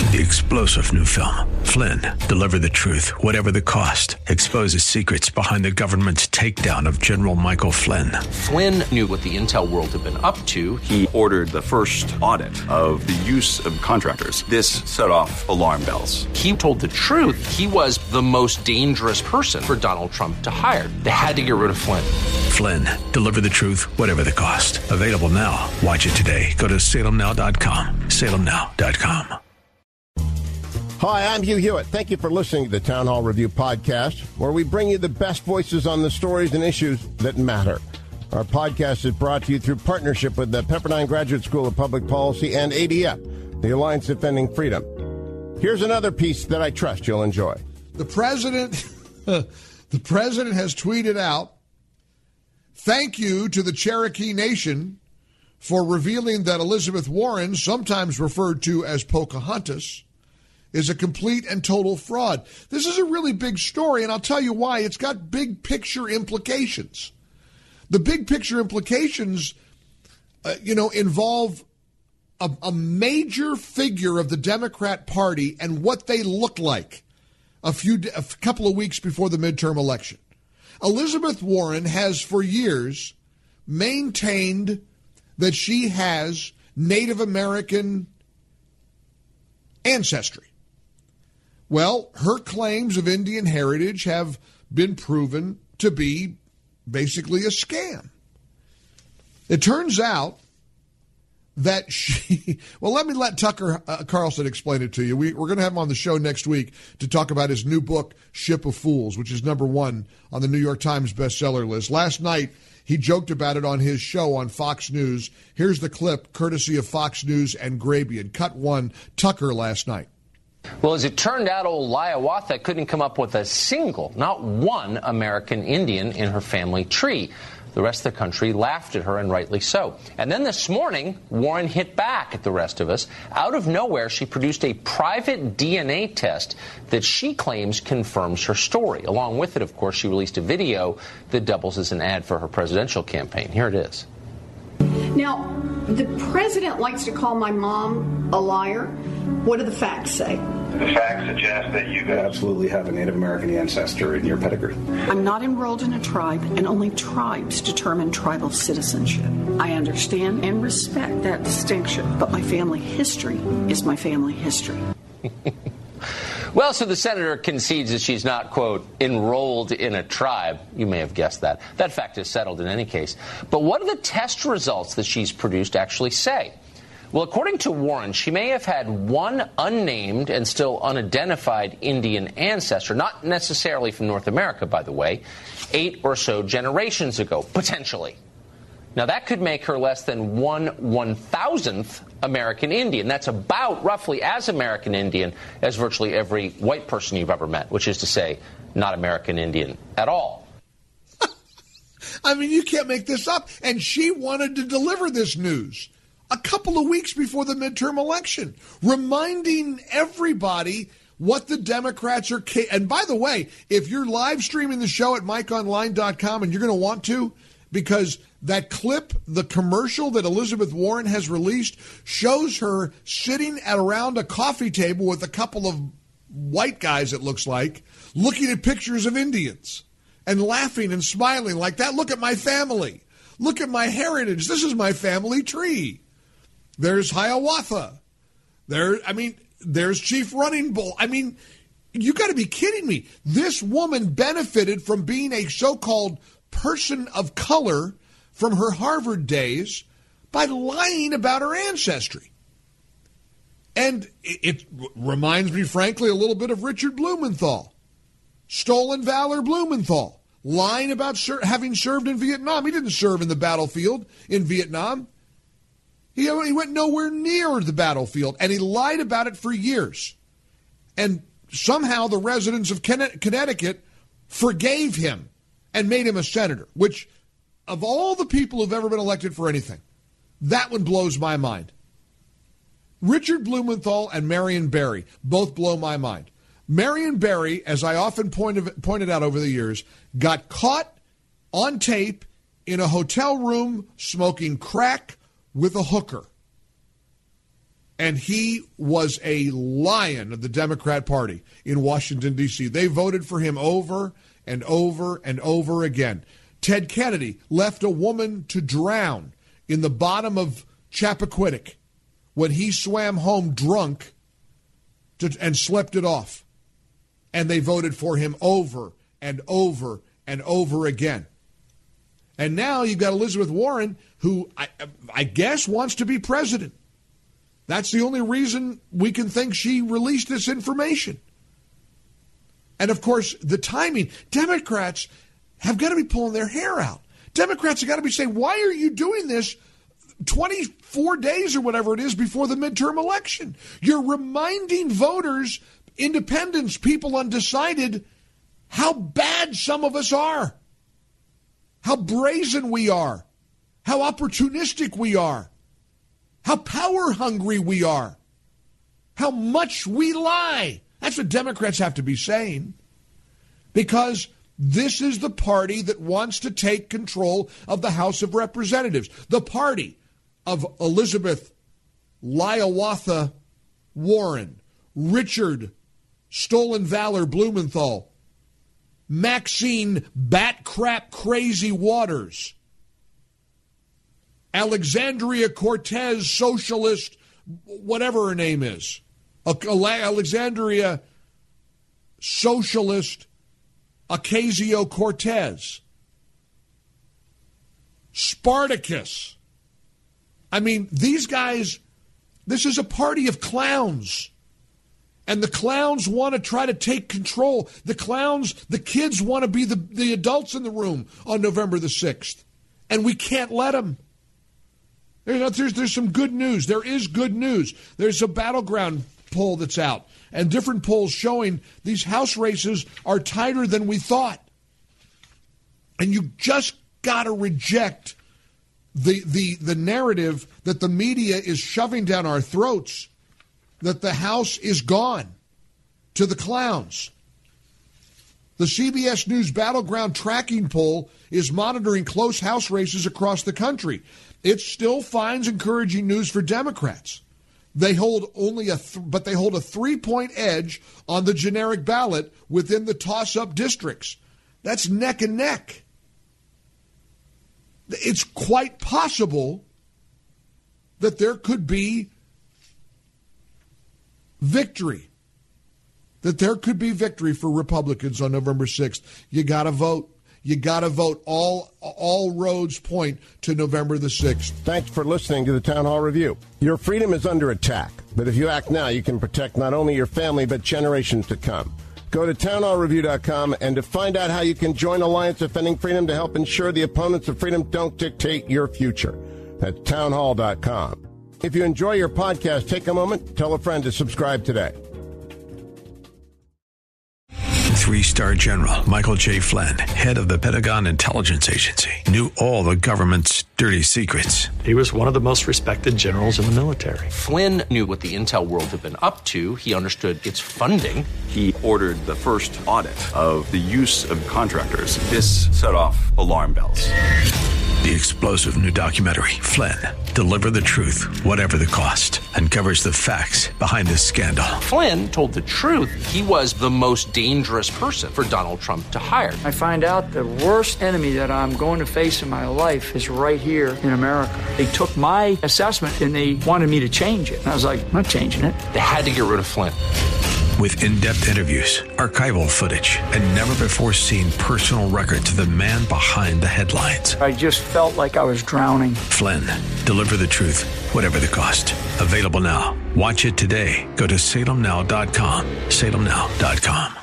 The explosive new film, Flynn, deliver the truth, whatever the cost, exposes secrets behind the government's takedown of General Michael Flynn. Flynn knew what the intel world had been up to. He ordered the first audit of the use of contractors. This set off alarm bells. He told the truth. He was the most dangerous person for Donald Trump to hire. They had to get rid of Flynn. Flynn, deliver the truth, whatever the cost. Available now. Watch it today. Go to salemnow.com. salemnow.com. Hi, I'm Hugh Hewitt. Thank you for listening to the Town Hall Review podcast, where we bring you the best voices on the stories and issues that matter. Our podcast is brought to you through partnership with the Pepperdine Graduate School of Public Policy and ADF, the Alliance Defending Freedom. Here's another piece that I trust you'll enjoy. The president has tweeted out, "Thank you to the Cherokee Nation for revealing that Elizabeth Warren, sometimes referred to as Pocahontas, is a complete and total fraud." This is a really big story, and I'll tell you why. It's got big picture implications. The big picture implications, involve a major figure of the Democrat Party and what they look like a couple of weeks before the midterm election. Elizabeth Warren has for years maintained that she has Native American ancestry. Well, her claims of Indian heritage have been proven to be basically a scam. It turns out that let me let Tucker Carlson explain it to you. We're going to have him on the show next week to talk about his new book, Ship of Fools, which is #1 on the New York Times bestseller list. Last night, he joked about it on his show on Fox News. Here's the clip, courtesy of Fox News and Grabian. Cut 1, Tucker last night. Well, as it turned out, old Hiawatha couldn't come up with a single, not one American Indian in her family tree. The rest of the country laughed at her, and rightly so. And then this morning, Warren hit back at the rest of us. Out of nowhere, she produced a private DNA test that she claims confirms her story. Along with it, of course, she released a video that doubles as an ad for her presidential campaign. Here it is. Now, the president likes to call my mom a liar. What do the facts say? The facts suggest that you absolutely have a Native American ancestor in your pedigree. I'm not enrolled in a tribe, and only tribes determine tribal citizenship. I understand and respect that distinction, but my family history is my family history. Well, so the senator concedes that she's not, quote, enrolled in a tribe. You may have guessed that. That fact is settled in any case. But what do the test results that she's produced actually say? Well, according to Warren, she may have had one unnamed and still unidentified Indian ancestor, not necessarily from North America, by the way, 8 or so generations ago, potentially. Now, that could make her less than 1/1000th American Indian. That's about roughly as American Indian as virtually every white person you've ever met, which is to say, not American Indian at all. I mean, you can't make this up. And she wanted to deliver this news a couple of weeks before the midterm election, reminding everybody what the Democrats are. And by the way, if you're live streaming the show at MikeOnline.com, and you're going to want to, because that clip, the commercial that Elizabeth Warren has released, shows her sitting around a coffee table with a couple of white guys, it looks like, looking at pictures of Indians and laughing and smiling like that. Look at my family. Look at my heritage. This is my family tree. There's Hiawatha. There's Chief Running Bull. I mean, you got to be kidding me. This woman benefited from being a so-called person of color from her Harvard days by lying about her ancestry. And it reminds me, frankly, a little bit of Richard Blumenthal. Stolen Valor Blumenthal, lying about having served in Vietnam. He didn't serve in the battlefield in Vietnam. He went nowhere near the battlefield, and he lied about it for years. And somehow the residents of Connecticut forgave him and made him a senator, which, of all the people who've ever been elected for anything, that one blows my mind. Richard Blumenthal and Marion Barry both blow my mind. Marion Barry, as I often pointed out over the years, got caught on tape in a hotel room smoking crack with a hooker. And he was a lion of the Democrat Party in Washington, D.C. They voted for him over and over and over again. Ted Kennedy left a woman to drown in the bottom of Chappaquiddick when he swam home drunk and slept it off. And they voted for him over and over and over again. And now you've got Elizabeth Warren, who I guess wants to be president. That's the only reason we can think she released this information. And, of course, the timing. Democrats have got to be pulling their hair out. Democrats have got to be saying, why are you doing this 24 days or whatever it is before the midterm election? You're reminding voters, independents, people undecided, how bad some of us are, how brazen we are, how opportunistic we are, how power hungry we are, how much we lie. That's what Democrats have to be saying, because this is the party that wants to take control of the House of Representatives, the party of Elizabeth Liawatha Warren, Richard Stolen Valor Blumenthal, Maxine Bat Crap Crazy Waters, Alexandria Cortez Socialist, whatever her name is, Alexandria Socialist Ocasio-Cortez, Spartacus. I mean, these guys, this is a party of clowns. And the clowns want to try to take control. The kids want to be the adults in the room on November the 6th. And we can't let them. There's some good news. There is good news. There's a battleground poll that's out, and different polls showing these House races are tighter than we thought. And you just got to reject the narrative that the media is shoving down our throats, that the House is gone to the clowns. The CBS News Battleground Tracking Poll is monitoring close House races across the country. It still finds encouraging news for Democrats. They hold but they hold a 3-point edge on the generic ballot within the toss-up districts. That's neck and neck. It's quite possible that there could be victory. That there could be victory for Republicans on November 6th. You got to vote. You got to vote. All roads point to November the 6th. Thanks for listening to the Town Hall Review. Your freedom is under attack, but if you act now, you can protect not only your family, but generations to come. Go to townhallreview.com and to find out how you can join Alliance Defending Freedom to help ensure the opponents of freedom don't dictate your future. That's townhall.com. If you enjoy your podcast, take a moment, tell a friend to subscribe today. 3-star General Michael J. Flynn, head of the Pentagon Intelligence Agency, knew all the government's dirty secrets. He was one of the most respected generals in the military. Flynn knew what the intel world had been up to. He understood its funding. He ordered the first audit of the use of contractors. This set off alarm bells. The explosive new documentary, Flynn, Deliver the Truth, Whatever the Cost, uncovers the facts behind this scandal. Flynn told the truth. He was the most dangerous person for Donald Trump to hire. I find out the worst enemy that I'm going to face in my life is right here in America. They took my assessment and they wanted me to change it. And I was like, I'm not changing it. They had to get rid of Flynn. With in-depth interviews, archival footage, and never-before-seen personal records of the man behind the headlines. I just felt like I was drowning. Flynn, Deliver the Truth, Whatever the Cost. Available now. Watch it today. Go to salemnow.com. salemnow.com.